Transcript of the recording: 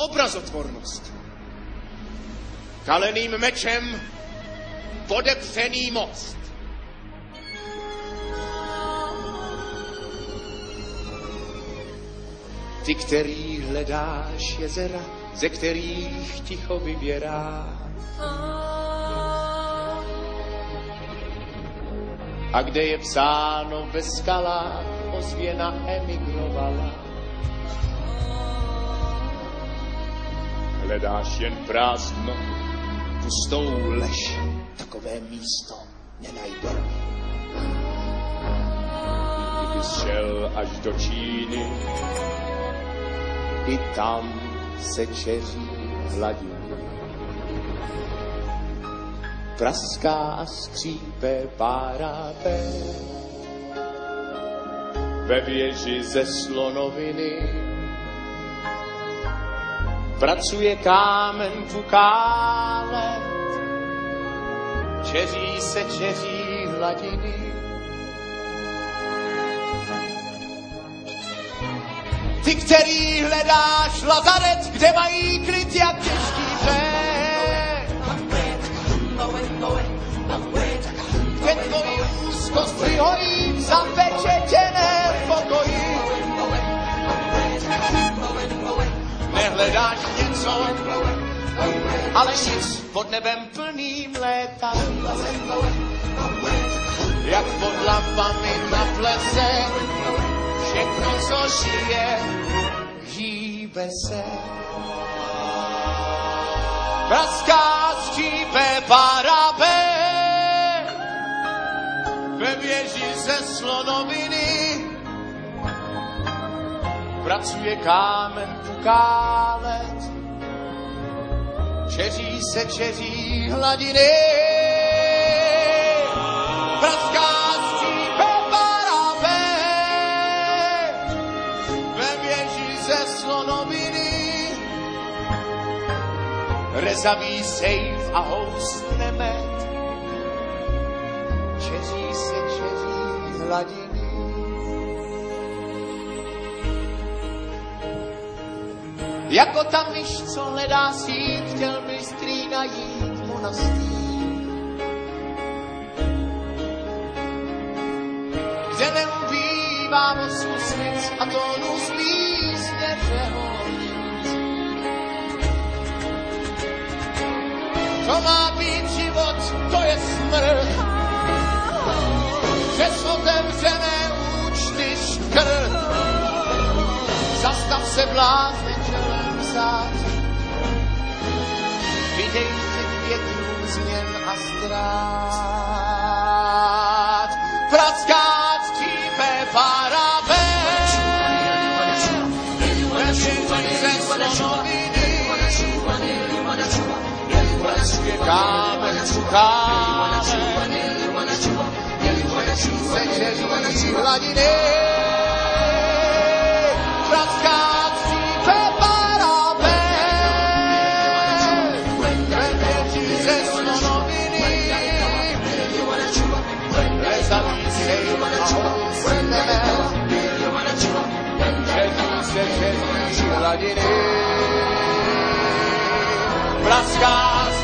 obrazotvornosť. Kaleným mečem podepřený most. Ty, který hledáš jezera, ze kterých ticho vyběrá. A kde je psáno ve skalách, ozvěna emigrovala. Hledáš jen prázdno, pustou lež, takové místo nenajdeme. Kdybys šel až do Číny, i tam se čeří hladiny. Praská a skřípe parapet ve věži ze slonoviny. Pracuje kámen pukálet, čeří hladiny. Ty, který hledáš lazaret, kde mají klid jak těžký břeh. Kde tvoji úzkost vyhorí v zapečetěném pokoji. Nehledáš něco, ale nic pod nebem plným léta. Jak pod lampami na plese, všechno, co žije, hýbe se. Praská skřípe parapet ve věži ze slonoviny. Pracuje kámen pukálet, čeří hladiny. Praská skřípe parapet ve věži ze slonoviny. Rezavý sejf a houst nemet, čeří hladiny. Jako ta myš, co hledá síť, chtěl bystrý najít monastýr. Kde neubývá moc uslic a tónů z písně přehodit. To má být život, to je smrt. Přes otevřené účty škrt. Zastav se blázne čelem vzad. Vydejte k větrům změn a ztrát. Praská skřípe parapet ve věži ze slonoviny. Pracuje kámen pukálet, se čeří hladiny. Praská skřípe parapet ve věži ze slonoviny. Rezavý sejf a houst nemet, čeří hladiny. Praská